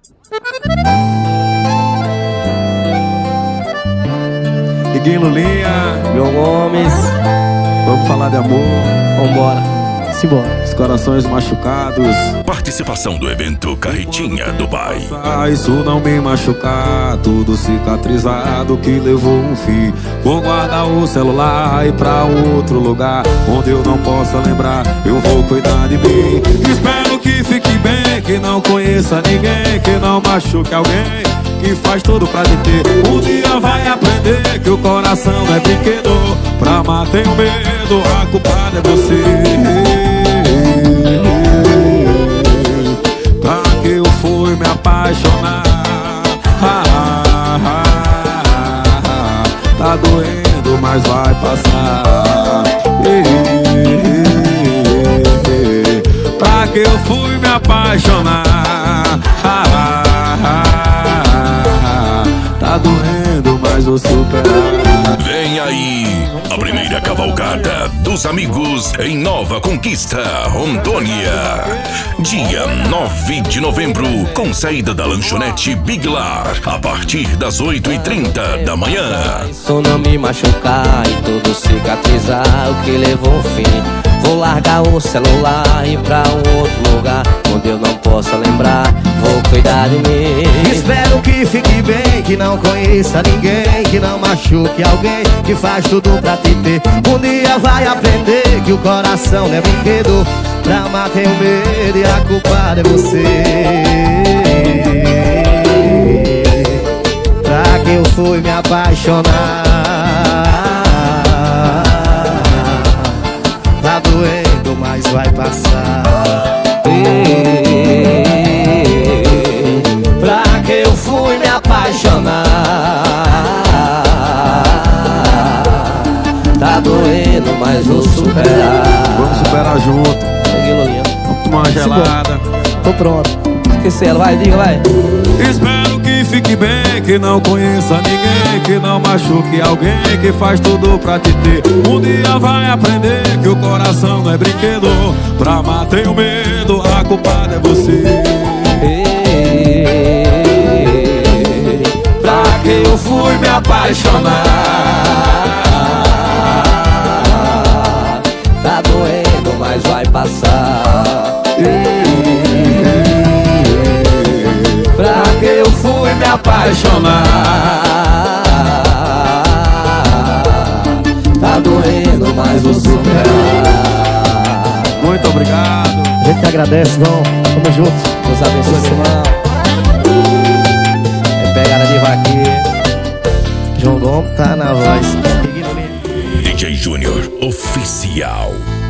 Iguinho Lulinha, João Gomes, vamos falar de amor. vambora. Simbora. Os corações machucados. Participação do evento Carretinha Dubai. Isso não me machucar, tudo cicatrizado que levou um fim. Vou guardar o celular e ir pra um outro lugar onde eu não possa lembrar. Eu vou cuidar de mim. Espero que fique bem, que não conheça ninguém, que não machuque alguém, que faz tudo pra te ter. Um dia vai aprender que o coração não é brinquedo. Pra amar tenho medo, a culpada é você. Pra que eu fui me apaixonar? Tá doendo, mas vai passar. Pra que eu fui me apaixonar? Tá doendo, mas vou superar. Vem aí a primeira cavalgada dos amigos em Nova Conquista, Rondônia. Dia 9 de novembro, com saída da lanchonete Big Lar, a partir das 8h30 da manhã. Isso não me machucar e tudo cicatrizar, o que levou um fim. Vou largar o celular e ir pra um outro lugar onde eu não possa lembrar. Vou cuidar de mim. Espero que fique bem, que não conheça ninguém, que não machuque alguém, que faz tudo pra te ter. Um dia vai aprender que o coração não é brinquedo. Pra amar tenho medo e a culpada é você. Pra que eu fui me apaixonar? Tá doendo, mas vai passar. Pra que eu fui me apaixonar? Tá doendo, mas vou superar. Vamos superar junto. Vamos tomar uma gelada. Tô pronto. Esqueci ela, vai, diga, vai. Espero que fique bem, que não conheça ninguém, que não machuque alguém, que faz tudo pra te ter. Um dia vai aprender que o coração não é brinquedo. Pra amar tenho medo, a culpada é você. Pra que eu fui me apaixonar? Tá doendo, mas vai passar. Pra que eu fui me apaixonar? Tá doendo, mas vou superar. Muito obrigado. A gente que agradece, João. Tamo junto. Deus abençoe, irmão. É pegada de vaqueiro. João Gomes tá na voz. DJ Júnior Oficial.